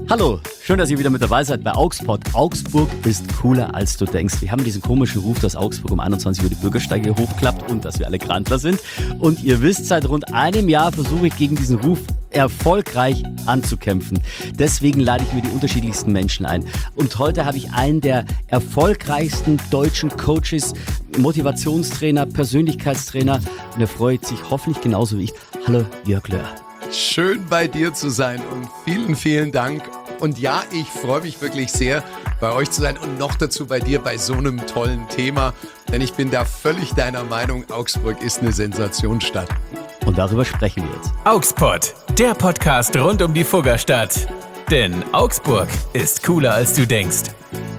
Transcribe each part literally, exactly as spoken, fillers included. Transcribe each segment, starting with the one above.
Hallo, schön, dass ihr wieder mit dabei seid bei Augsburg. Augsburg ist cooler, als du denkst. Wir haben diesen komischen Ruf, dass Augsburg um einundzwanzig Uhr die Bürgersteige hochklappt und dass wir alle Grantler sind. Und ihr wisst, seit rund einem Jahr versuche ich gegen diesen Ruf erfolgreich anzukämpfen. Deswegen lade ich mir die unterschiedlichsten Menschen ein. Und heute habe ich einen der erfolgreichsten deutschen Coaches, Motivationstrainer, Persönlichkeitstrainer. Und er freut sich hoffentlich genauso wie ich. Hallo, Jörg Löhr. Schön bei dir zu sein und vielen, vielen Dank. Und ja, ich freue mich wirklich sehr, bei euch zu sein und noch dazu bei dir bei so einem tollen Thema. Denn ich bin da völlig deiner Meinung, Augsburg ist eine Sensationsstadt. Und darüber sprechen wir jetzt. Augspod, der Podcast rund um die Fuggerstadt. Denn Augsburg ist cooler, als du denkst.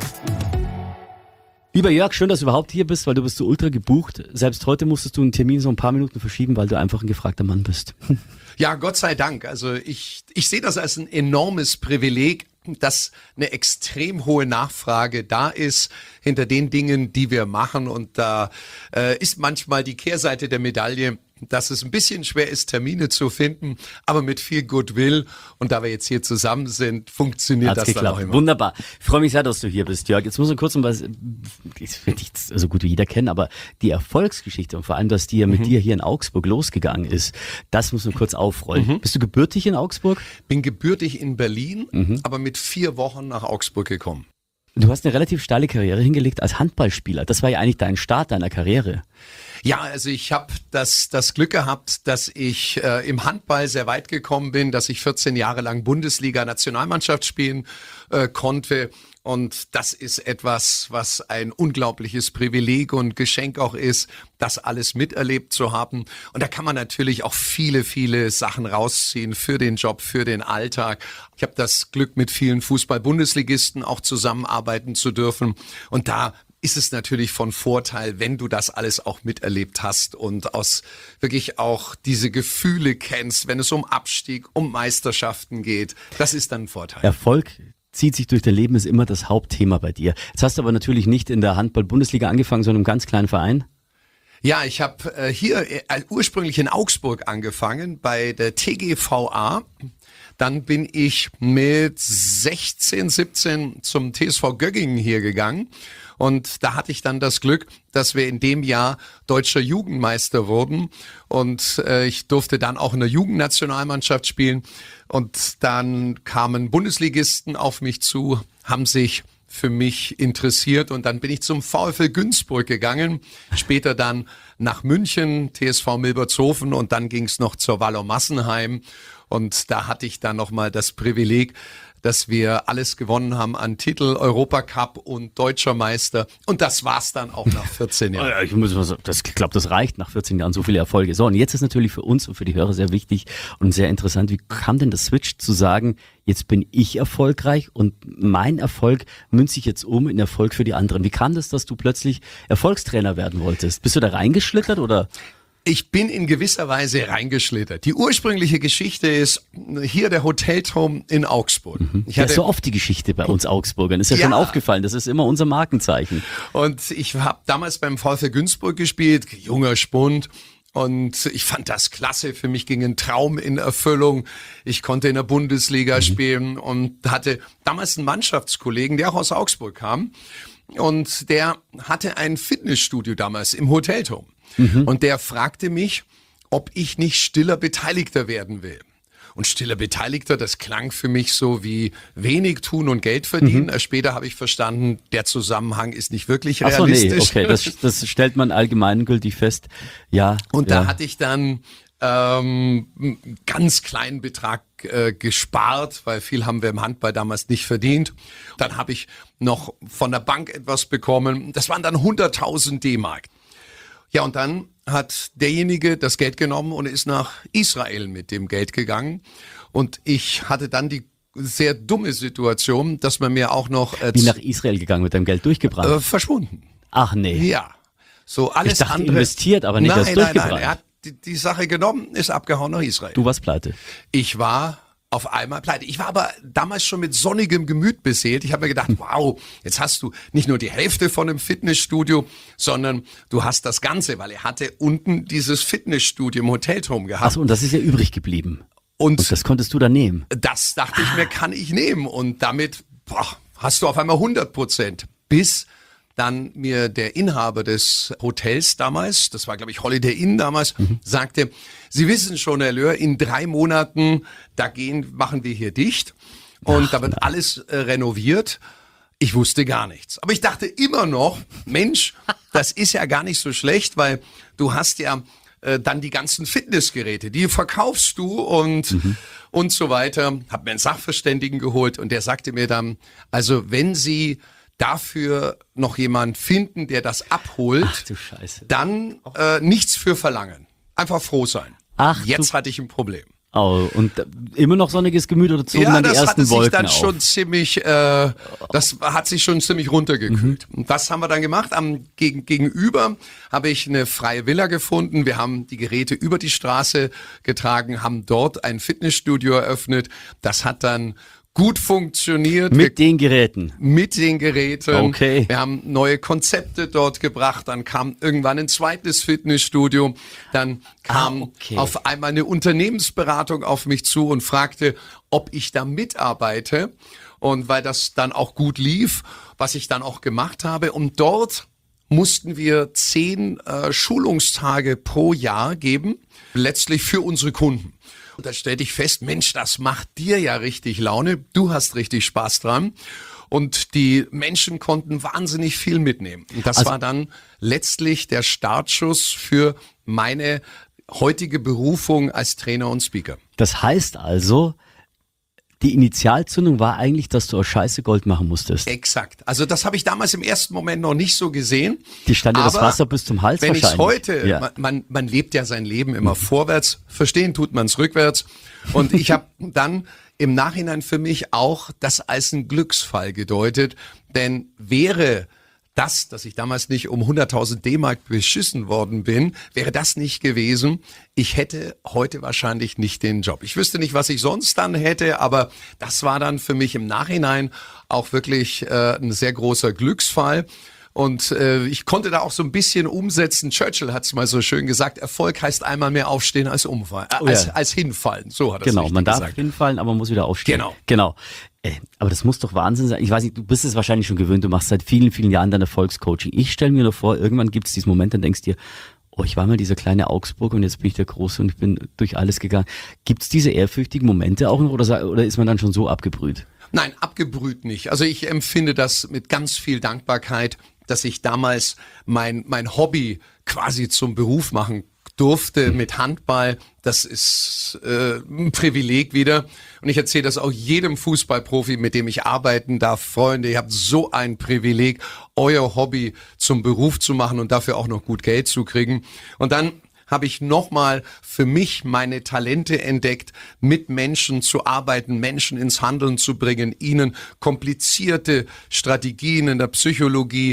Lieber Jörg, schön, dass du überhaupt hier bist, weil du bist so ultra gebucht. Selbst heute musstest du einen Termin so ein paar Minuten verschieben, weil du einfach ein gefragter Mann bist. Ja, Gott sei Dank. Also ich, ich sehe das als ein enormes Privileg, dass eine extrem hohe Nachfrage da ist hinter den Dingen, die wir machen. Und da äh, ist manchmal die Kehrseite der Medaille, dass es ein bisschen schwer ist, Termine zu finden, aber mit viel Goodwill. Und da wir jetzt hier zusammen sind, funktioniert Hat's das geklappt. dann auch immer. Wunderbar. Ich freue mich sehr, dass du hier bist, Jörg. Jetzt muss man kurz um was, das wird nicht so gut wie jeder kennen, aber die Erfolgsgeschichte und vor allem, dass die ja mit mhm. dir hier in Augsburg losgegangen ist, das muss man kurz aufrollen. Mhm. Bist du gebürtig in Augsburg? Bin gebürtig in Berlin, mhm. aber mit vier Wochen nach Augsburg gekommen. Du hast eine relativ steile Karriere hingelegt als Handballspieler. Das war ja eigentlich dein Start deiner Karriere. Ja, also ich habe das das Glück gehabt, dass ich äh, im Handball sehr weit gekommen bin, dass ich vierzehn Jahre lang Bundesliga-Nationalmannschaft spielen äh, konnte. Und das ist etwas, was ein unglaubliches Privileg und Geschenk auch ist, das alles miterlebt zu haben. Und da kann man natürlich auch viele, viele Sachen rausziehen für den Job, für den Alltag. Ich habe das Glück, mit vielen Fußball-Bundesligisten auch zusammenarbeiten zu dürfen. Und da ist es natürlich von Vorteil, wenn du das alles auch miterlebt hast und aus wirklich auch diese Gefühle kennst, wenn es um Abstieg, um Meisterschaften geht. Das ist dann ein Vorteil. Erfolg zieht sich durch dein Leben, ist immer das Hauptthema bei dir. Jetzt hast du aber natürlich nicht in der Handball-Bundesliga angefangen, sondern im ganz kleinen Verein. Ja, ich habe äh, hier äh, ursprünglich in Augsburg angefangen, bei der T G V A. Dann bin ich mit sechzehn, siebzehn zum T S V Göggingen hier gegangen. Und da hatte ich dann das Glück, dass wir in dem Jahr deutscher Jugendmeister wurden. Und äh, ich durfte dann auch in der Jugendnationalmannschaft spielen. Und dann kamen Bundesligisten auf mich zu, haben sich für mich interessiert. Und dann bin ich zum VfL Günzburg gegangen. Später dann nach München, T S V Milbertshofen. Und dann ging es noch zur Wallow Massenheim. Und da hatte ich dann nochmal das Privileg, dass wir alles gewonnen haben an Titel, Europacup und Deutscher Meister. Und das war's dann auch nach vierzehn Jahren. Ich muss mal sagen, das, ich glaube, das reicht nach vierzehn Jahren, so viele Erfolge. So, und jetzt ist natürlich für uns und für die Hörer sehr wichtig und sehr interessant, wie kam denn das Switch zu sagen, jetzt bin ich erfolgreich und mein Erfolg münze ich jetzt um in Erfolg für die anderen. Wie kam das, dass du plötzlich Erfolgstrainer werden wolltest? Bist du da reingeschlittert oder? Ich bin in gewisser Weise reingeschlittert. Die ursprüngliche Geschichte ist hier der Hotelturm in Augsburg. Mhm. Ich hatte, hatte ja, so oft die Geschichte bei uns Augsburgern. Ist ja, ja schon aufgefallen. Das ist immer unser Markenzeichen. Und ich habe damals beim VfL Günzburg gespielt, junger Spund. Und ich fand das klasse. Für mich ging ein Traum in Erfüllung. Ich konnte in der Bundesliga mhm. spielen und hatte damals einen Mannschaftskollegen, der auch aus Augsburg kam. Und der hatte ein Fitnessstudio damals im Hotelturm. Mhm. Und der fragte mich, ob ich nicht stiller Beteiligter werden will. Und stiller Beteiligter, das klang für mich so wie wenig tun und Geld verdienen. Mhm. Später habe ich verstanden, der Zusammenhang ist nicht wirklich realistisch. Ach so, nee, okay, das, das stellt man allgemeingültig fest. Ja. Und ja. da hatte ich dann ähm, einen ganz kleinen Betrag äh, gespart, weil viel haben wir im Handball damals nicht verdient. Dann habe ich noch von der Bank etwas bekommen. Das waren dann hunderttausend D-Mark. Ja, und dann hat derjenige das Geld genommen und ist nach Israel mit dem Geld gegangen. Und ich hatte dann die sehr dumme Situation, dass man mir auch noch... Äh, Wie nach Israel gegangen mit deinem Geld durchgebrannt? Äh, verschwunden. Ach nee. Ja. So alles ich dachte, andere. investiert, aber nicht nein, das nein, durchgebrannt. Nein, er hat die, die Sache genommen, ist abgehauen nach Israel. Du warst pleite. Ich war auf einmal pleite. Ich war aber damals schon mit sonnigem Gemüt beseelt. Ich habe mir gedacht, wow, jetzt hast du nicht nur die Hälfte von einem Fitnessstudio, sondern du hast das Ganze, weil er hatte unten dieses Fitnessstudio im Hotelturm gehabt. Achso, und das ist ja übrig geblieben. Und, Und das konntest du dann nehmen? Das dachte ich mir, kann ich nehmen. Und damit boah, hast du auf einmal hundert Prozent. Bis dann mir der Inhaber des Hotels damals, das war glaube ich Holiday Inn damals, mhm. sagte, Sie wissen schon, Herr Löhr, in drei Monaten, da gehen, machen wir hier dicht. Und Ach, da wird nein. alles äh, renoviert. Ich wusste gar nichts. Aber ich dachte immer noch, Mensch, das ist ja gar nicht so schlecht, weil du hast ja äh, dann die ganzen Fitnessgeräte, die verkaufst du und mhm. und so weiter. Hab mir einen Sachverständigen geholt und der sagte mir dann, also wenn Sie dafür noch jemand finden, der das abholt, Ach, du Scheiße. dann äh, nichts für verlangen. Einfach froh sein. Ach, Jetzt hatte ich ein Problem. Oh, und immer noch sonniges Gemüt oder zogen ja, dann die ersten Wolken dann auf? Schon ziemlich, äh, das hat sich schon ziemlich runtergekühlt. Mhm. Und was haben wir dann gemacht? Am gegen, Gegenüber habe ich eine freie Villa gefunden. Wir haben die Geräte über die Straße getragen, haben dort ein Fitnessstudio eröffnet. Das hat dann gut funktioniert. Mit wir, den Geräten? Mit den Geräten. Okay. Wir haben neue Konzepte dort gebracht. Dann kam irgendwann ein zweites Fitnessstudio. Dann kam ah, okay. auf einmal eine Unternehmensberatung auf mich zu und fragte, ob ich da mitarbeite. Und weil das dann auch gut lief, was ich dann auch gemacht habe. Und dort mussten wir zehn äh, Schulungstage pro Jahr geben, letztlich für unsere Kunden. Und da stellte ich fest, Mensch, das macht dir ja richtig Laune. Du hast richtig Spaß dran. Und die Menschen konnten wahnsinnig viel mitnehmen. Und das also, war dann letztlich der Startschuss für meine heutige Berufung als Trainer und Speaker. Das heißt also, die Initialzündung war eigentlich, dass du aus Scheiße Gold machen musstest. Exakt. Also das habe ich damals im ersten Moment noch nicht so gesehen. Die stand dir das Wasser bis zum Hals wenn wahrscheinlich. Wenn ich heute, ja. man, man, man lebt ja sein Leben immer mhm. vorwärts, verstehen tut man es rückwärts. Und ich habe dann im Nachhinein für mich auch das als einen Glücksfall gedeutet. Denn wäre das, dass ich damals nicht um hunderttausend D-Mark beschissen worden bin, wäre das nicht gewesen, ich hätte heute wahrscheinlich nicht den Job. Ich wüsste nicht, was ich sonst dann hätte, aber das war dann für mich im Nachhinein auch wirklich äh, ein sehr großer Glücksfall. Und äh, ich konnte da auch so ein bisschen umsetzen. Churchill hat es mal so schön gesagt, Erfolg heißt einmal mehr aufstehen als umfallen, äh, oh ja. als, als hinfallen. So hat er es Genau, man darf gesagt. hinfallen, aber man muss wieder aufstehen. Genau. Genau. Äh, aber das muss doch Wahnsinn sein. Ich weiß nicht, du bist es wahrscheinlich schon gewöhnt, du machst seit vielen, vielen Jahren dein Erfolgscoaching. Ich stelle mir nur vor, irgendwann gibt es diesen Moment, dann denkst du dir, oh, ich war mal dieser kleine Augsburg und jetzt bin ich der Große und ich bin durch alles gegangen. Gibt es diese ehrfürchtigen Momente auch noch oder, oder ist man dann schon so abgebrüht? Nein, abgebrüht nicht. Also ich empfinde das mit ganz viel Dankbarkeit, dass ich damals mein mein Hobby quasi zum Beruf machen durfte mit Handball. Das ist äh, ein Privileg wieder. Und ich erzähle das auch jedem Fußballprofi, mit dem ich arbeiten darf. Freunde, ihr habt so ein Privileg, euer Hobby zum Beruf zu machen und dafür auch noch gut Geld zu kriegen. Und dann habe ich nochmal für mich meine Talente entdeckt, mit Menschen zu arbeiten, Menschen ins Handeln zu bringen, ihnen komplizierte Strategien in der Psychologie,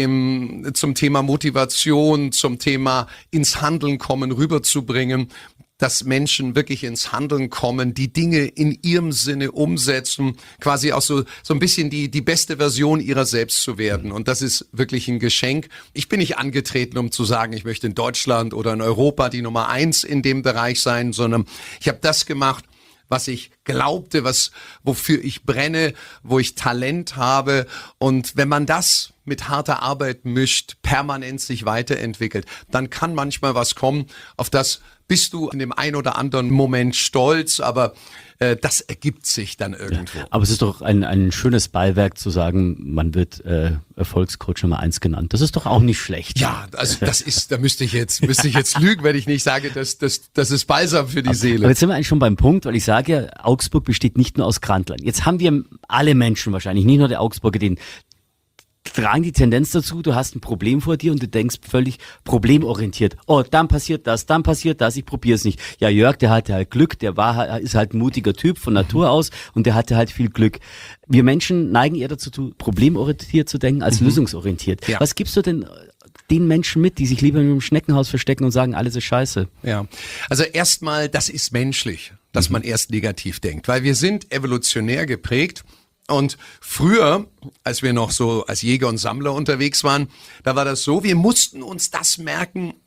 im, zum Thema Motivation, zum Thema ins Handeln kommen, rüberzubringen, dass Menschen wirklich ins Handeln kommen, die Dinge in ihrem Sinne umsetzen, quasi auch so so ein bisschen die die beste Version ihrer selbst zu werden. Und das ist wirklich ein Geschenk. Ich bin nicht angetreten, um zu sagen, ich möchte in Deutschland oder in Europa die Nummer eins in dem Bereich sein, sondern ich habe das gemacht, was ich glaubte, was wofür ich brenne, wo ich Talent habe. Und wenn man das mit harter Arbeit mischt, permanent sich weiterentwickelt, dann kann manchmal was kommen, auf das bist du in dem ein oder anderen Moment stolz, aber äh, das ergibt sich dann irgendwo. Ja, aber es ist doch ein, ein schönes Beiwerk zu sagen, man wird äh, Erfolgscoach Nummer eins genannt. Das ist doch auch nicht schlecht. Ja, also das ist, da müsste ich jetzt müsste ich jetzt lügen, wenn ich nicht sage, dass das das ist balsam für die aber, Seele. Aber jetzt sind wir eigentlich schon beim Punkt, weil ich sage ja, Augsburg besteht nicht nur aus Grantlern. Jetzt haben wir alle Menschen wahrscheinlich, nicht nur der Augsburger, den tragen die Tendenz dazu, du hast ein Problem vor dir und du denkst völlig problemorientiert. Oh, dann passiert das, dann passiert das, ich probiere es nicht. Ja, Jörg, der hatte halt Glück, der war ist halt ein mutiger Typ von Natur aus und der hatte halt viel Glück. Wir Menschen neigen eher dazu, problemorientiert zu denken als mhm. lösungsorientiert. Ja. Was gibst du denn den Menschen mit, die sich lieber in einem Schneckenhaus verstecken und sagen, alles ist scheiße? Ja, also erstmal, das ist menschlich, dass mhm. man erst negativ denkt, weil wir sind evolutionär geprägt. Und früher, als wir noch so als Jäger und Sammler unterwegs waren, da war das so, wir mussten uns das merken,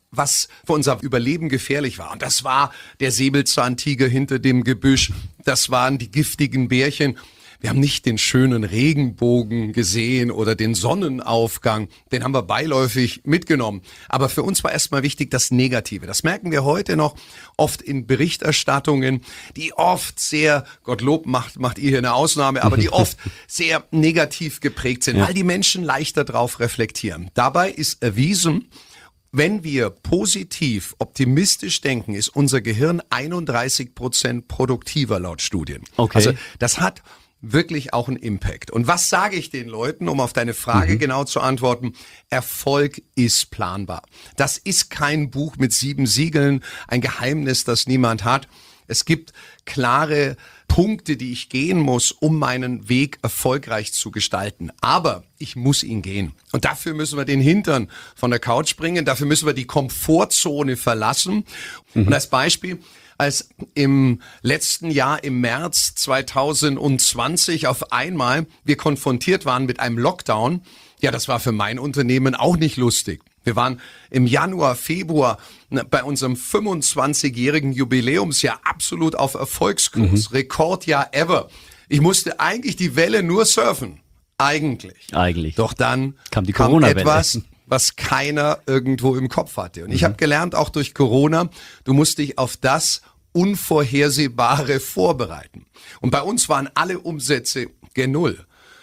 was für unser Überleben gefährlich war. Und das war der Säbelzahntiger hinter dem Gebüsch. Das waren die giftigen Bärchen. Wir haben nicht den schönen Regenbogen gesehen oder den Sonnenaufgang. Den haben wir beiläufig mitgenommen. Aber für uns war erstmal wichtig das Negative. Das merken wir heute noch oft in Berichterstattungen, die oft sehr, Gottlob macht, macht ihr hier eine Ausnahme, aber die oft sehr negativ geprägt sind, ja. weil die Menschen leichter drauf reflektieren. Dabei ist erwiesen, wenn wir positiv, optimistisch denken, ist unser Gehirn einunddreißig Prozent produktiver laut Studien. Okay. Also das hat wirklich auch einen Impact. Und was sage ich den Leuten, um auf deine Frage mhm. genau zu antworten? Erfolg ist planbar. Das ist kein Buch mit sieben Siegeln, ein Geheimnis, das niemand hat. Es gibt klare Punkte, die ich gehen muss, um meinen Weg erfolgreich zu gestalten. Aber ich muss ihn gehen. Und dafür müssen wir den Hintern von der Couch bringen. Dafür müssen wir die Komfortzone verlassen. Mhm. Und als Beispiel, als im letzten Jahr im März zweitausendzwanzig auf einmal wir konfrontiert waren mit einem Lockdown, ja, das war für mein Unternehmen auch nicht lustig. Wir waren im Januar, Februar bei unserem fünfundzwanzigjährigen Jubiläumsjahr absolut auf Erfolgskurs. Mhm. Rekordjahr ever. Ich musste eigentlich die Welle nur surfen. Eigentlich. Eigentlich. Doch dann kam die kam Corona-Welle. Etwas, was keiner irgendwo im Kopf hatte. Und ich mhm. habe gelernt, auch durch Corona, du musst dich auf das Unvorhersehbare vorbereiten. Und bei uns waren alle Umsätze gen Null.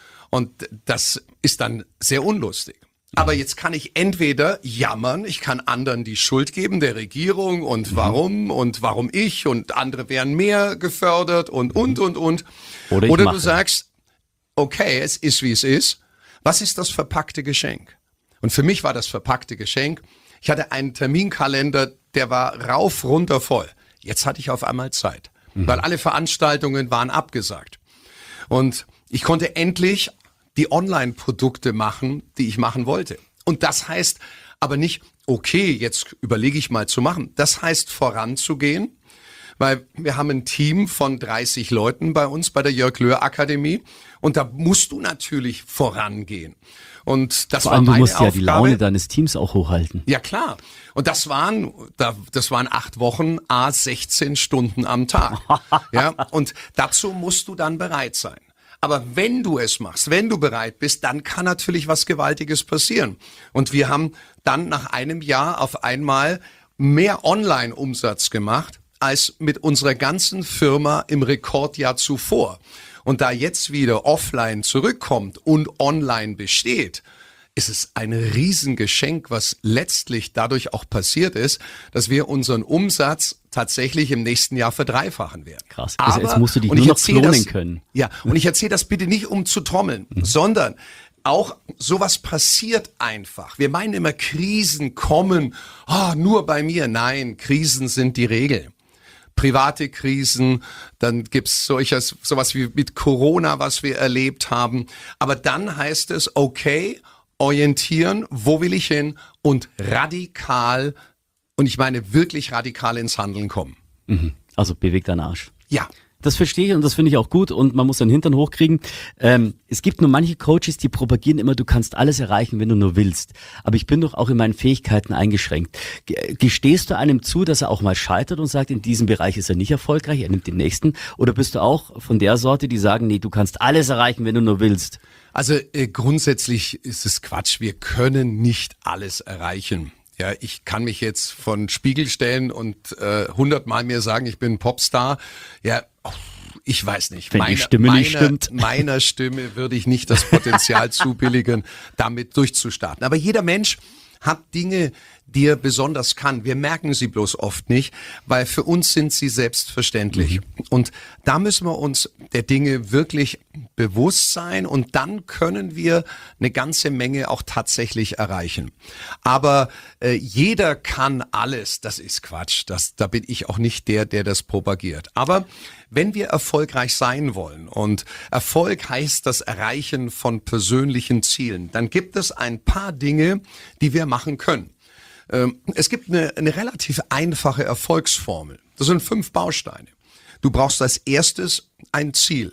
Und das ist dann sehr unlustig. Aber jetzt kann ich entweder jammern, ich kann anderen die Schuld geben, der Regierung und mhm. warum und warum ich und andere wären mehr gefördert und, und, und, und. Oder, Oder du sagst, okay, es ist, wie es ist. Was ist das verpackte Geschenk? Und für mich war das verpackte Geschenk, ich hatte einen Terminkalender, der war rauf, runter voll. Jetzt hatte ich auf einmal Zeit, mhm. weil alle Veranstaltungen waren abgesagt. Und ich konnte endlich die Online-Produkte machen, die ich machen wollte. Und das heißt aber nicht, okay, jetzt überlege ich mal zu machen. Das heißt voranzugehen, weil wir haben ein Team von dreißig Leuten bei uns bei der Jörg Löhr Akademie und da musst du natürlich vorangehen. Und das Vor war allem, meine du musst Aufgabe. ja die Laune deines Teams auch hochhalten. Ja, klar. Und das waren, das waren acht Wochen, a sechzehn Stunden am Tag. Ja, und dazu musst du dann bereit sein. Aber wenn du es machst, wenn du bereit bist, dann kann natürlich was Gewaltiges passieren. Und wir haben dann nach einem Jahr auf einmal mehr Online-Umsatz gemacht als mit unserer ganzen Firma im Rekordjahr zuvor. Und da jetzt wieder offline zurückkommt und online besteht, ist es ein Riesengeschenk, was letztlich dadurch auch passiert ist, dass wir unseren Umsatz tatsächlich im nächsten Jahr verdreifachen werden. Krass. Also Aber, jetzt musst du dich und nur ich noch erzähle klonen das, können. Ja, und ich erzähle das bitte nicht, um zu trommeln, mhm. sondern auch sowas passiert einfach. Wir meinen immer, Krisen kommen oh, nur bei mir. Nein, Krisen sind die Regel. Private Krisen, dann gibt's solches, sowas wie mit Corona, was wir erlebt haben. Aber dann heißt es, okay, orientieren, wo will ich hin und radikal, und ich meine wirklich radikal ins Handeln kommen. Mhm. Also beweg deinen Arsch. Ja. Das verstehe ich und das finde ich auch gut und man muss den Hintern hochkriegen. Ähm, es gibt nur manche Coaches, die propagieren immer, du kannst alles erreichen, wenn du nur willst. Aber ich bin doch auch in meinen Fähigkeiten eingeschränkt. Gestehst du einem zu, dass er auch mal scheitert und sagt, in diesem Bereich ist er nicht erfolgreich, er nimmt den nächsten? Oder bist du auch von der Sorte, die sagen, nee, du kannst alles erreichen, wenn du nur willst? Also äh, grundsätzlich ist es Quatsch. Wir können nicht alles erreichen. Ja, ich kann mich jetzt von Spiegel stellen und äh, hundertmal mir sagen, ich bin ein Popstar. Ja, ich weiß nicht. Wenn meine, die Stimme meine, nicht stimmt. Meiner Stimme würde ich nicht das Potenzial zubilligen, damit durchzustarten. Aber jeder Mensch hat Dinge, die er besonders kann. Wir merken sie bloß oft nicht, weil für uns sind sie selbstverständlich. Mhm. Und da müssen wir uns der Dinge wirklich bewusst sein und dann können wir eine ganze Menge auch tatsächlich erreichen. Aber äh, jeder kann alles, das ist Quatsch. Das, da bin ich auch nicht der, der das propagiert. Aber wenn wir erfolgreich sein wollen und Erfolg heißt das Erreichen von persönlichen Zielen, dann gibt es ein paar Dinge, die wir machen können. Es gibt eine, eine relativ einfache Erfolgsformel. Das sind fünf Bausteine. Du brauchst als erstes ein Ziel.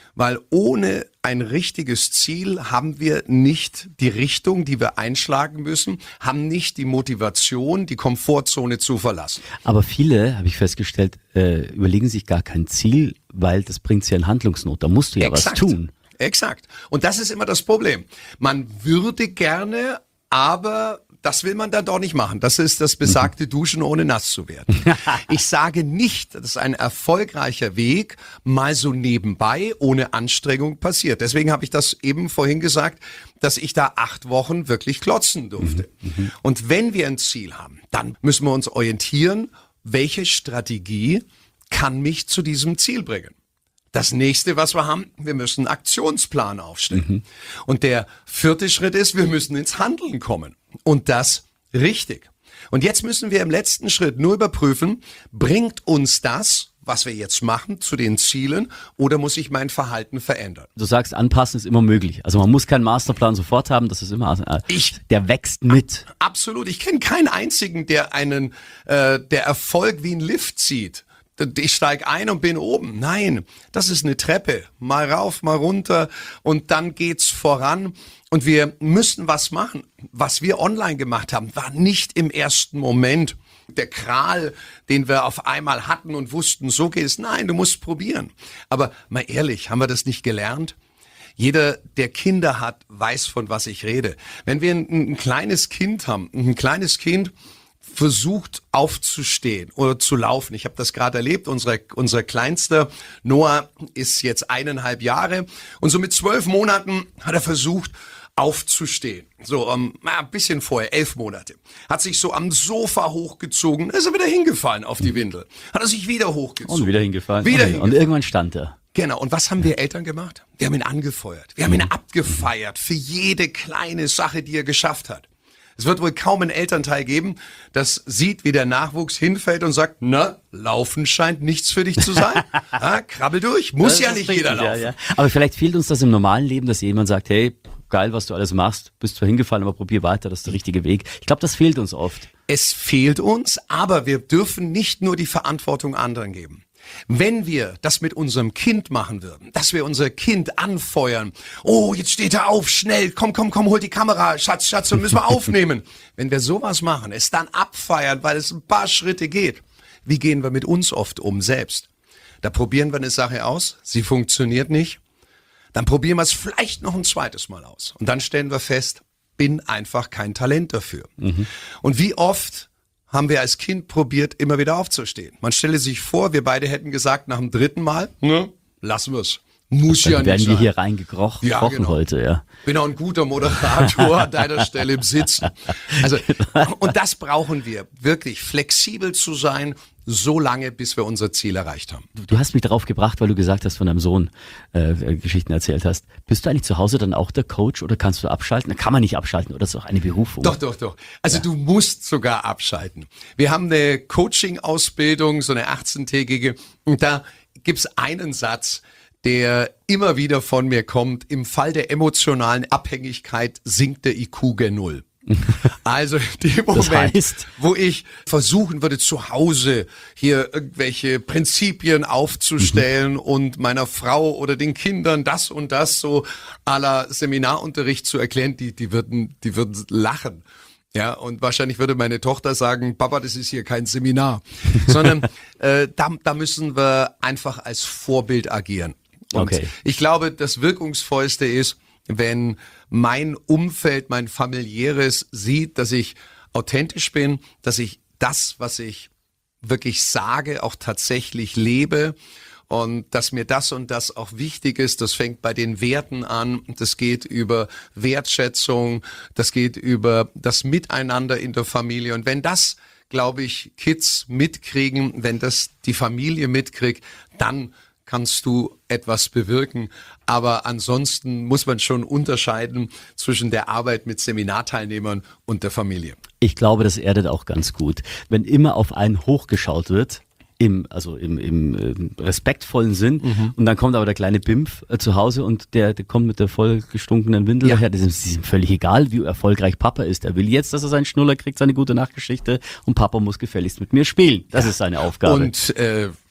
Weil ohne ein richtiges Ziel haben wir nicht die Richtung, die wir einschlagen müssen, haben nicht die Motivation, die Komfortzone zu verlassen. Aber viele, habe ich festgestellt, äh, überlegen sich gar kein Ziel, weil das bringt sie in Handlungsnot. Da musst du ja Exakt. was tun. Exakt. Und das ist immer das Problem. Man würde gerne, aber das will man dann doch nicht machen. Das ist das besagte Duschen, ohne nass zu werden. Ich sage nicht, dass ein erfolgreicher Weg mal so nebenbei, ohne Anstrengung passiert. Deswegen habe ich das eben vorhin gesagt, dass ich da acht Wochen wirklich klotzen durfte. Mhm. Und wenn wir ein Ziel haben, dann müssen wir uns orientieren, welche Strategie kann mich zu diesem Ziel bringen. Das nächste, was wir haben, wir müssen einen Aktionsplan aufstellen. Mhm. Und der vierte Schritt ist, wir müssen ins Handeln kommen. Und das richtig. Und jetzt müssen wir im letzten Schritt nur überprüfen, bringt uns das, was wir jetzt machen, zu den Zielen oder muss ich mein Verhalten verändern? Du sagst, anpassen ist immer möglich. Also man muss keinen Masterplan sofort haben, das ist immer, äh, ich, der wächst mit. Absolut. Ich kenne keinen einzigen, der einen, äh, der Erfolg wie ein Lift zieht. Ich steige ein und bin oben. Nein, das ist eine Treppe. Mal rauf, mal runter und dann geht's voran. Und wir müssen was machen. Was wir online gemacht haben, war nicht im ersten Moment der Kral, den wir auf einmal hatten und wussten, so geht es. Nein, du musst probieren. Aber mal ehrlich, haben wir das nicht gelernt? Jeder, der Kinder hat, weiß, von was ich rede. Wenn wir ein, ein kleines Kind haben, ein kleines Kind versucht aufzustehen oder zu laufen. Ich habe das gerade erlebt. Unser, unser Kleinster Noah ist jetzt eineinhalb Jahre und so mit zwölf Monaten hat er versucht aufzustehen. So um, ein bisschen vorher, elf Monate. Hat sich so am Sofa hochgezogen, ist er wieder hingefallen auf die Windel. Hat er sich wieder hochgezogen. Und wieder hingefallen. Wieder okay. hingefallen. Und irgendwann stand er. Genau. Und was haben wir Eltern gemacht? Wir haben ihn angefeuert. Wir haben ihn abgefeiert für jede kleine Sache, die er geschafft hat. Es wird wohl kaum ein Elternteil geben, das sieht, wie der Nachwuchs hinfällt und sagt, na, Laufen scheint nichts für dich zu sein. Ja, krabbel durch, muss Das ja ist nicht richtig, jeder laufen. Ja, ja. Aber vielleicht fehlt uns das im normalen Leben, dass jemand sagt, hey, geil, was du alles machst, bist zwar hingefallen, aber probier weiter, das ist der richtige Weg. Ich glaube, das fehlt uns oft. Es fehlt uns, aber wir dürfen nicht nur die Verantwortung anderen geben. Wenn wir das mit unserem Kind machen würden, dass wir unser Kind anfeuern, oh, jetzt steht er auf, schnell, komm, komm, komm, hol die Kamera, Schatz, Schatz, müssen wir aufnehmen. Wenn wir sowas machen, es dann abfeiern, weil es ein paar Schritte geht, wie gehen wir mit uns oft um selbst? Da probieren wir eine Sache aus, sie funktioniert nicht, dann probieren wir es vielleicht noch ein zweites Mal aus. Und dann stellen wir fest, bin einfach kein Talent dafür. Mhm. Und wie oft haben wir als Kind probiert, immer wieder aufzustehen. Man stelle sich vor, wir beide hätten gesagt, nach dem dritten Mal, ne, lassen wir es. Muss dann ja nicht werden wir sein. hier reingekrochen Ja, genau. heute, ja. Bin auch ein guter Moderator an deiner Stelle im Sitzen. Also, und das brauchen wir, wirklich flexibel zu sein, so lange, bis wir unser Ziel erreicht haben. Du hast mich darauf gebracht, weil du gesagt hast, von deinem Sohn äh, Geschichten erzählt hast. Bist du eigentlich zu Hause dann auch der Coach oder kannst du abschalten? Kann man nicht abschalten oder ist das auch eine Berufung? Doch, doch, doch. Also ja. Du musst sogar abschalten. Wir haben eine Coaching-Ausbildung, so eine achtzehntägige, und da gibt's einen Satz, der immer wieder von mir kommt. Im Fall der emotionalen Abhängigkeit sinkt der I Q gen Null. Also in dem Moment, das heißt, wo ich versuchen würde, zu Hause hier irgendwelche Prinzipien aufzustellen mhm. und meiner Frau oder den Kindern das und das so à la Seminarunterricht zu erklären, die, die würden, die würden lachen. Ja, und wahrscheinlich würde meine Tochter sagen, Papa, das ist hier kein Seminar, sondern äh, da, da müssen wir einfach als Vorbild agieren. Und okay. Ich glaube, das Wirkungsvollste ist, wenn mein Umfeld, mein familiäres sieht, dass ich authentisch bin, dass ich das, was ich wirklich sage, auch tatsächlich lebe und dass mir das und das auch wichtig ist. Das fängt bei den Werten an, das geht über Wertschätzung, das geht über das Miteinander in der Familie. Und wenn das, glaube ich, Kids mitkriegen, wenn das die Familie mitkriegt, dann kannst du etwas bewirken. Aber ansonsten muss man schon unterscheiden zwischen der Arbeit mit Seminarteilnehmern und der Familie. Ich glaube, das erdet auch ganz gut. Wenn immer auf einen hochgeschaut wird, im, also im, im, im respektvollen Sinn, mhm. und dann kommt aber der kleine Bimpf äh, zu Hause und der, der kommt mit der vollgestunkenen Windel ja. daher. Das ist ihm völlig egal, wie erfolgreich Papa ist. Er will jetzt, dass er seinen Schnuller kriegt, seine gute Nachtgeschichte, und Papa muss gefälligst mit mir spielen. Das ja. ist seine Aufgabe. Und äh,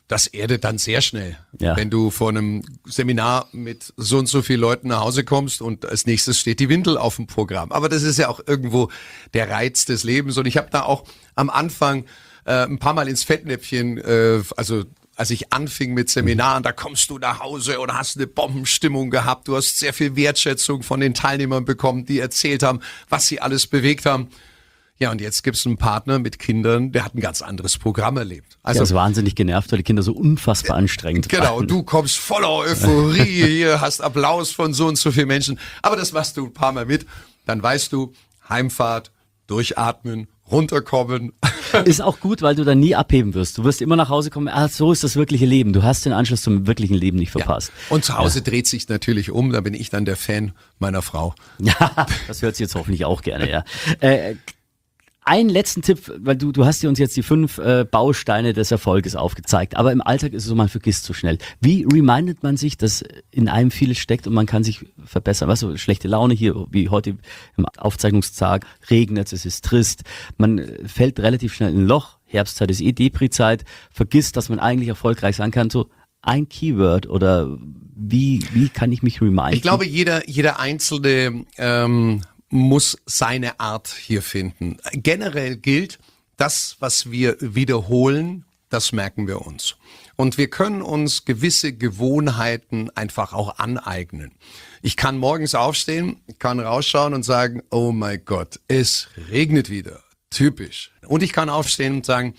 das erdet dann sehr schnell. Ja. Wenn du vor einem Seminar mit so und so vielen Leuten nach Hause kommst und als nächstes steht die Windel auf dem Programm. Aber das ist ja auch irgendwo der Reiz des Lebens. Und ich habe da auch am Anfang äh, ein paar Mal ins Fettnäpfchen, äh, also als ich anfing mit Seminaren, da kommst du nach Hause und hast eine Bombenstimmung gehabt. Du hast sehr viel Wertschätzung von den Teilnehmern bekommen, die erzählt haben, was sie alles bewegt haben. Ja, und jetzt gibt's einen Partner mit Kindern, der hat ein ganz anderes Programm erlebt. Also, der ist wahnsinnig genervt, weil die Kinder so unfassbar anstrengend waren. Genau, du kommst voller Euphorie hier, hast Applaus von so und so vielen Menschen. Aber das machst du ein paar Mal mit. Dann weißt du, Heimfahrt, durchatmen, runterkommen. Ist auch gut, weil du dann nie abheben wirst. Du wirst immer nach Hause kommen, ah, so ist das wirkliche Leben. Du hast den Anschluss zum wirklichen Leben nicht verpasst. Ja. Und zu Hause ja. dreht sich natürlich um, da bin ich dann der Fan meiner Frau. Ja, das hört sie jetzt hoffentlich auch gerne, ja. Äh, Einen letzten Tipp, weil du, du hast dir uns jetzt die fünf äh, Bausteine des Erfolges aufgezeigt, aber im Alltag ist es so, man vergisst so schnell. Wie remindet man sich, dass in einem vieles steckt und man kann sich verbessern? Weißt du, schlechte Laune hier, wie heute im Aufzeichnungstag, regnet, es ist trist, man fällt relativ schnell in ein Loch, Herbstzeit ist eh Depri-Zeit, vergisst, dass man eigentlich erfolgreich sein kann, so ein Keyword oder wie, wie kann ich mich reminden? Ich glaube, jeder, jeder einzelne ähm, muss seine Art hier finden. Generell gilt, das, was wir wiederholen, das merken wir uns. Und wir können uns gewisse Gewohnheiten einfach auch aneignen. Ich kann morgens aufstehen, kann rausschauen und sagen, oh mein Gott, es regnet wieder. Typisch. Und ich kann aufstehen und sagen,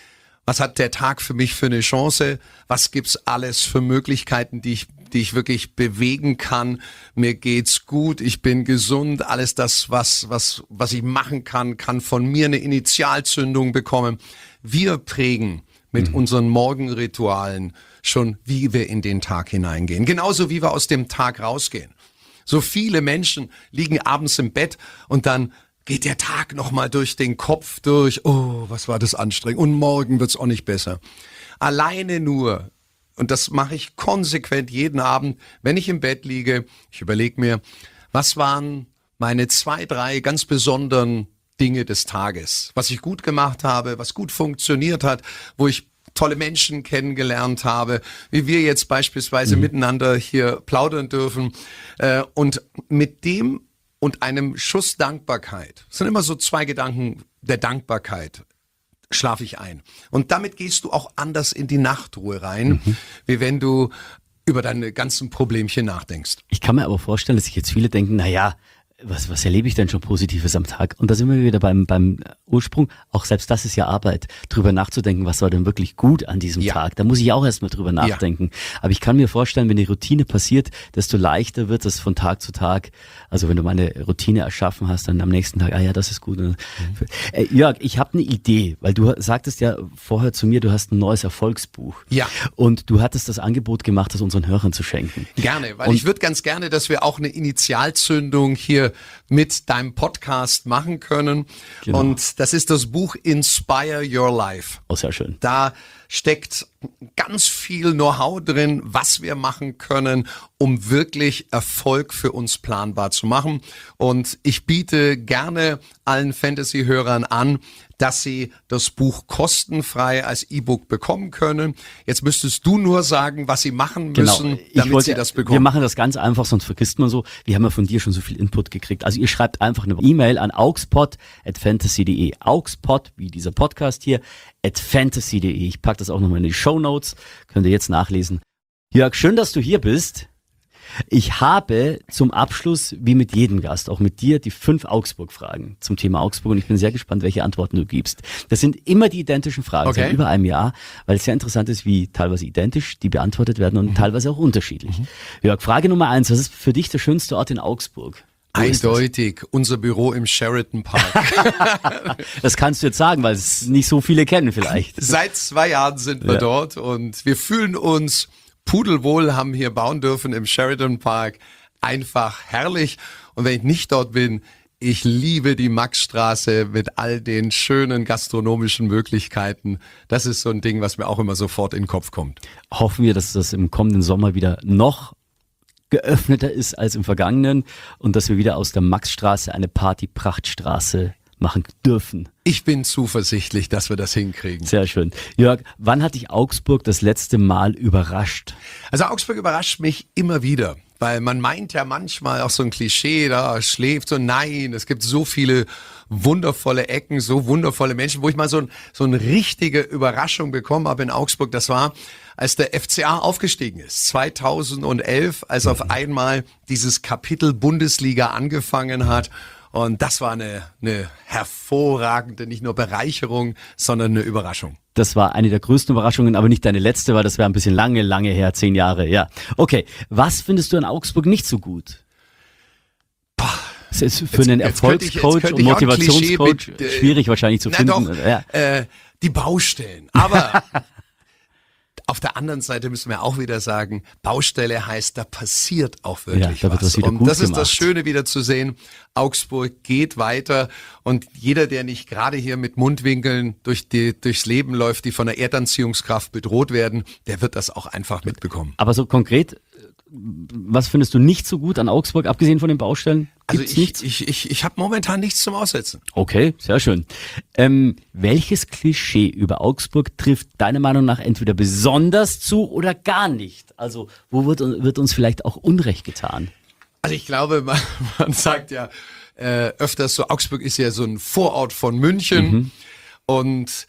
was hat der Tag für mich für eine Chance? Was gibt's alles für Möglichkeiten, die ich, die ich wirklich bewegen kann? Mir geht's gut, ich bin gesund. Alles das, was, was, was ich machen kann, kann von mir eine Initialzündung bekommen. Wir prägen mit mhm. unseren Morgenritualen schon, wie wir in den Tag hineingehen. Genauso wie wir aus dem Tag rausgehen. So viele Menschen liegen abends im Bett und dann geht der Tag nochmal durch den Kopf durch. Oh, was war das anstrengend. Und morgen wird's auch nicht besser. Alleine nur, und das mache ich konsequent jeden Abend, wenn ich im Bett liege, ich überlege mir, was waren meine zwei, drei ganz besonderen Dinge des Tages, was ich gut gemacht habe, was gut funktioniert hat, wo ich tolle Menschen kennengelernt habe, wie wir jetzt beispielsweise mhm. miteinander hier plaudern dürfen. Und mit dem und einem Schuss Dankbarkeit, das sind immer so zwei Gedanken der Dankbarkeit, schlafe ich ein. Und damit gehst du auch anders in die Nachtruhe rein, mhm. wie wenn du über deine ganzen Problemchen nachdenkst. Ich kann mir aber vorstellen, dass sich jetzt viele denken, na ja, was, was erlebe ich denn schon Positives am Tag? Und da sind wir wieder beim, beim Ursprung. Auch selbst das ist ja Arbeit, drüber nachzudenken, was war denn wirklich gut an diesem ja. Tag. Da muss ich auch erstmal drüber nachdenken. Ja. Aber ich kann mir vorstellen, wenn die Routine passiert, desto leichter wird es von Tag zu Tag. Also wenn du mal eine Routine erschaffen hast, dann am nächsten Tag, ah ja, das ist gut. Mhm. Äh, Jörg, ich habe eine Idee, weil du sagtest ja vorher zu mir, du hast ein neues Erfolgsbuch. Ja. Und du hattest das Angebot gemacht, das unseren Hörern zu schenken. Gerne, weil Und ich würde ganz gerne, dass wir auch eine Initialzündung hier mit deinem Podcast machen können. Genau. Und das ist das Buch Inspire Your Life. Oh, sehr schön. Da steckt ganz viel Know-how drin, was wir machen können, um wirklich Erfolg für uns planbar zu machen. Und ich biete gerne allen Fantasy-Hörern an, dass sie das Buch kostenfrei als E-Book bekommen können. Jetzt müsstest du nur sagen, was sie machen müssen, genau. damit wollte, sie das bekommen. Wir machen das ganz einfach, sonst vergisst man so. Wir haben ja von dir schon so viel Input gekriegt. Also ihr schreibt einfach eine E-Mail an augspod at fantasy punkt de. Augspod, wie dieser Podcast hier, at fantasy punkt de. Ich packe das auch nochmal in die Shownotes. Könnt ihr jetzt nachlesen. Jörg, schön, dass du hier bist. Ich habe zum Abschluss, wie mit jedem Gast, auch mit dir, die fünf Augsburg-Fragen zum Thema Augsburg und ich bin sehr gespannt, welche Antworten du gibst. Das sind immer die identischen Fragen, okay. seit über einem Jahr, weil es sehr interessant ist, wie teilweise identisch die beantwortet werden und mhm. teilweise auch unterschiedlich. Mhm. Jörg, Frage Nummer eins, was ist für dich der schönste Ort in Augsburg? Wo Eindeutig, unser Büro im Sheraton Park. Das kannst du jetzt sagen, weil es nicht so viele kennen vielleicht. Seit zwei Jahren sind wir ja. dort und wir fühlen uns pudelwohl, haben hier bauen dürfen im Sheraton Park. Einfach herrlich. Und wenn ich nicht dort bin, ich liebe die Maxstraße mit all den schönen gastronomischen Möglichkeiten. Das ist so ein Ding, was mir auch immer sofort in den Kopf kommt. Hoffen wir, dass das im kommenden Sommer wieder noch geöffneter ist als im vergangenen und dass wir wieder aus der Maxstraße eine Party-Prachtstraße machen dürfen. Ich bin zuversichtlich, dass wir das hinkriegen. Sehr schön. Jörg, wann hat dich Augsburg das letzte Mal überrascht? Also Augsburg überrascht mich immer wieder, weil man meint ja manchmal auch so ein Klischee, da schläft so, nein, es gibt so viele wundervolle Ecken, so wundervolle Menschen, wo ich mal so, ein, so eine richtige Überraschung bekommen habe in Augsburg, das war, als der F C A aufgestiegen ist, zweitausendelf, als auf einmal dieses Kapitel Bundesliga angefangen hat. Und das war eine, eine hervorragende, nicht nur Bereicherung, sondern eine Überraschung. Das war eine der größten Überraschungen, aber nicht deine letzte, weil das wäre ein bisschen lange, lange her, zehn Jahre, ja. Okay, was findest du in Augsburg nicht so gut? Das ist für Jetzt- einen jetzt könnte ich- jetzt Erfolgscoach könnte und ich auch ein Klischee Motivationscoach mit, äh, schwierig wahrscheinlich zu Na finden. doch, Ja. äh, die Baustellen. Aber auf der anderen Seite müssen wir auch wieder sagen, Baustelle heißt, da passiert auch wirklich Ja, da wird was. was wieder Und gut das ist gemacht. das Schöne wieder zu sehen. Augsburg geht weiter und jeder, der nicht gerade hier mit Mundwinkeln durch die, durchs Leben läuft, die von der Erdanziehungskraft bedroht werden, der wird das auch einfach mitbekommen. Aber so konkret, was findest du nicht so gut an Augsburg, abgesehen von den Baustellen? Also Gibt's ich, nichts? ich, ich, ich habe momentan nichts zum Aussetzen. Okay, sehr schön. Ähm, welches Klischee über Augsburg trifft deiner Meinung nach entweder besonders zu oder gar nicht? Also wo wird, wird uns vielleicht auch Unrecht getan? Also ich glaube, man, man sagt ja äh, öfters so, Augsburg ist ja so ein Vorort von München Mhm. und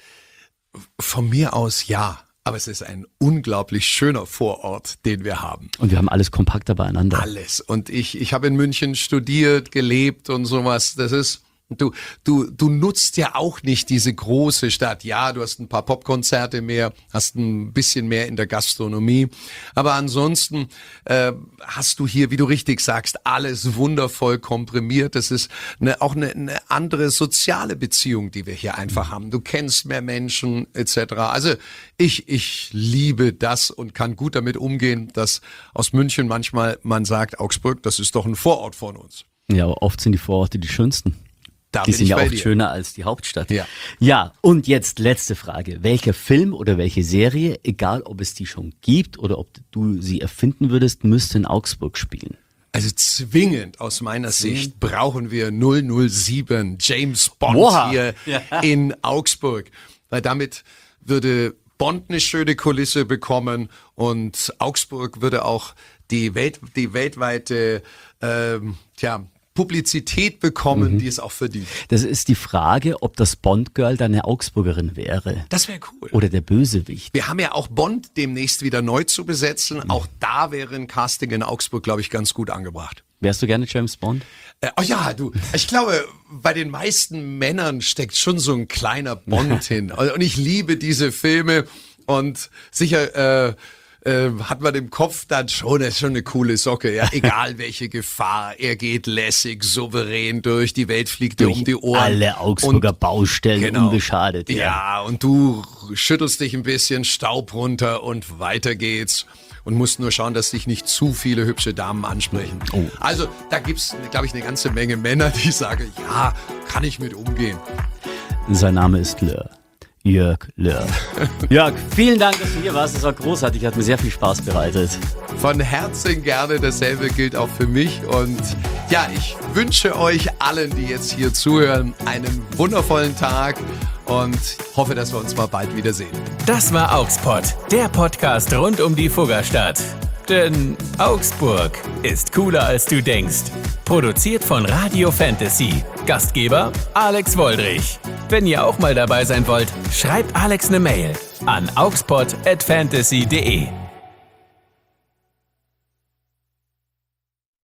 von mir aus ja, aber es ist ein unglaublich schöner Vorort, den wir haben. Und wir haben alles kompakter beieinander. Alles. Und ich, ich habe in München studiert, gelebt und sowas. Das ist, du, du, du nutzt ja auch nicht diese große Stadt. Ja, du hast ein paar Popkonzerte mehr, hast ein bisschen mehr in der Gastronomie. Aber ansonsten äh, hast du hier, wie du richtig sagst, alles wundervoll komprimiert. Das ist eine, auch eine, eine andere soziale Beziehung, die wir hier einfach haben. Du kennst mehr Menschen et cetera. Also ich, ich liebe das und kann gut damit umgehen, dass aus München manchmal man sagt, Augsburg, das ist doch ein Vorort von uns. Ja, aber oft sind die Vororte die schönsten. Da Die bin sind ich ja bei oft dir. schöner als die Hauptstadt. Ja. Ja, und jetzt letzte Frage. Welcher Film oder welche Serie, egal ob es die schon gibt oder ob du sie erfinden würdest, müsste in Augsburg spielen? Also zwingend aus meiner Sicht brauchen wir null null sieben James Bond Oha. hier Ja. in Augsburg, weil damit würde Bond eine schöne Kulisse bekommen und Augsburg würde auch die Welt, die weltweite, ähm, tja, Publizität bekommen, Mhm. die es auch verdient. Das ist die Frage, ob das Bond-Girl deine Augsburgerin wäre. Das wäre cool. Oder der Bösewicht. Wir haben ja auch Bond demnächst wieder neu zu besetzen. Auch da wäre ein Casting in Augsburg, glaube ich, ganz gut angebracht. Wärst du gerne James Bond? Äh, oh ja, du, ich glaube, bei den meisten Männern steckt schon so ein kleiner Bond hin. Und ich liebe diese Filme und sicher äh, äh, hat man im Kopf dann schon, das ist schon eine coole Socke, ja, egal welche Gefahr, er geht lässig, souverän durch, die Welt fliegt dir um die Ohren. Alle Augsburger Und- Baustellen Genau. unbeschadet. Ja, und du schüttelst dich ein bisschen Staub runter und weiter geht's. Und musst nur schauen, dass dich nicht zu viele hübsche Damen ansprechen. Oh. Also da gibt's, glaube ich, eine ganze Menge Männer, die sagen, ja, kann ich mit umgehen. Sein Name ist Löhr. Jörg Löhr. Jörg, vielen Dank, dass du hier warst. Das war großartig, hat mir sehr viel Spaß bereitet. Von Herzen gerne, dasselbe gilt auch für mich. Und ja, ich wünsche euch allen, die jetzt hier zuhören, einen wundervollen Tag und hoffe, dass wir uns mal bald wiedersehen. Das war Augspod, der Podcast rund um die Fuggerstadt. Denn Augsburg ist cooler als du denkst. Produziert von Radio Fantasy. Gastgeber Alex Woldrich. Wenn ihr auch mal dabei sein wollt, schreibt Alex eine Mail an augspod at fantasy punkt de.